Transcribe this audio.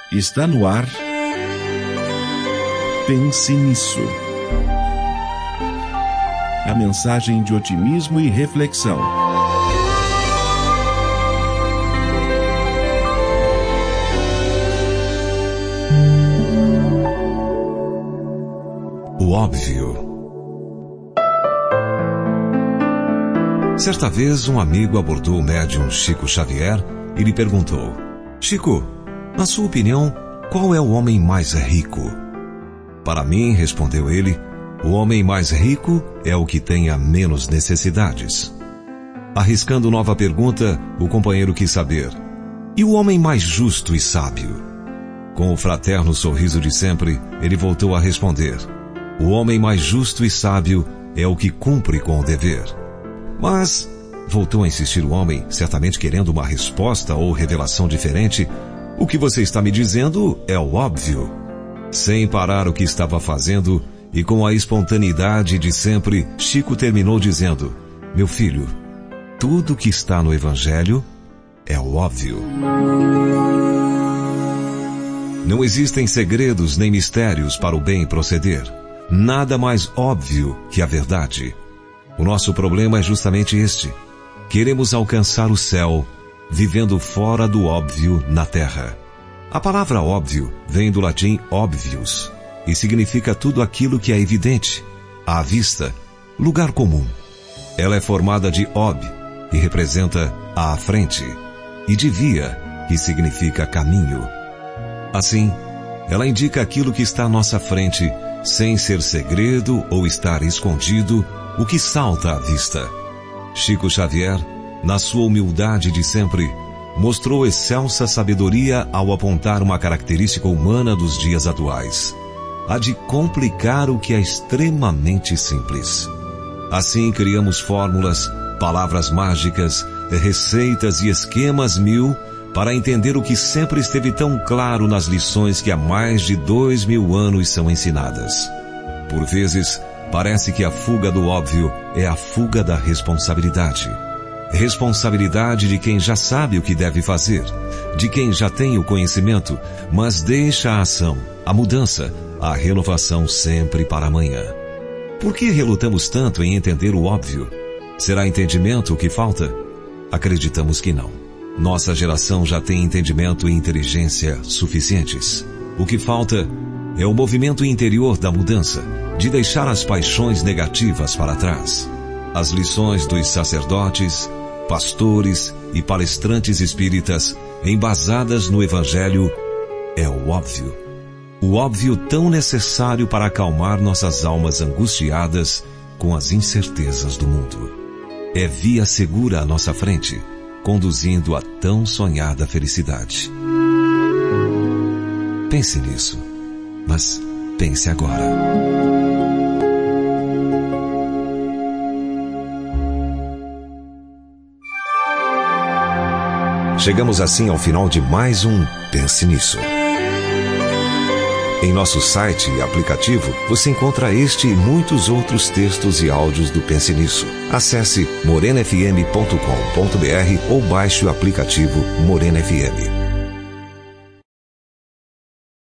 Está no ar. Pense nisso. A mensagem de otimismo e reflexão. O óbvio. Certa vez, um amigo abordou o médium Chico Xavier e lhe perguntou: Chico, na sua opinião, qual é o homem mais rico? Para mim, respondeu ele, o homem mais rico é o que tenha menos necessidades. Arriscando nova pergunta, o companheiro quis saber: e o homem mais justo e sábio? Com o fraterno sorriso de sempre, ele voltou a responder: o homem mais justo e sábio é o que cumpre com o dever. Mas, voltou a insistir o homem, certamente querendo uma resposta ou revelação diferente, o que você está me dizendo é o óbvio. Sem parar o que estava fazendo e com a espontaneidade de sempre, Chico terminou dizendo: meu filho, tudo que está no Evangelho é o óbvio. Não existem segredos nem mistérios para o bem proceder. Nada mais óbvio que a verdade. O nosso problema é justamente este. Queremos alcançar o céu, vivendo fora do óbvio na terra. A palavra óbvio vem do latim obvius e significa tudo aquilo que é evidente, à vista, lugar comum. Ela é formada de ob, que representa à frente, e de via, que significa caminho. Assim, ela indica aquilo que está à nossa frente, sem ser segredo ou estar escondido, o que salta à vista. Chico Xavier, na sua humildade de sempre, mostrou excelsa sabedoria ao apontar uma característica humana dos dias atuais: a de complicar o que é extremamente simples. Assim criamos fórmulas, palavras mágicas, receitas e esquemas mil para entender o que sempre esteve tão claro nas lições que há mais de 2000 anos são ensinadas. Por vezes, parece que a fuga do óbvio é a fuga da responsabilidade. Responsabilidade de quem já sabe o que deve fazer, de quem já tem o conhecimento, mas deixa a ação, a mudança, a renovação sempre para amanhã. Por que relutamos tanto em entender o óbvio? Será entendimento o que falta? Acreditamos que não. Nossa geração já tem entendimento e inteligência suficientes. O que falta é o movimento interior da mudança, de deixar as paixões negativas para trás. As lições dos sacerdotes, pastores e palestrantes espíritas, embasadas no Evangelho, é o óbvio. O óbvio tão necessário para acalmar nossas almas angustiadas com as incertezas do mundo. É via segura à nossa frente, conduzindo a tão sonhada felicidade. Pense nisso, mas pense agora. Chegamos assim ao final de mais um Pense Nisso. Em nosso site e aplicativo, você encontra este e muitos outros textos e áudios do Pense Nisso. Acesse morenafm.com.br ou baixe o aplicativo Morena FM.